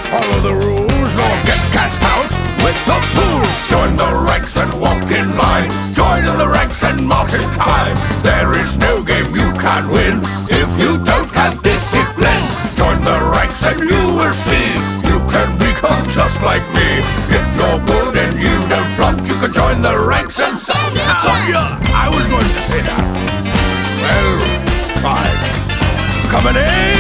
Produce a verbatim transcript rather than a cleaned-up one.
follow the rules or get cast out with the fools. Join the ranks and walk in line. Join in the ranks and march in time. There is no game you can win if you don't have discipline. Join the ranks and you will see you can become just like me. If you're good and you don't flaunt, you can join the ranks and sound. I was going to say that. Well, fine. Coming in.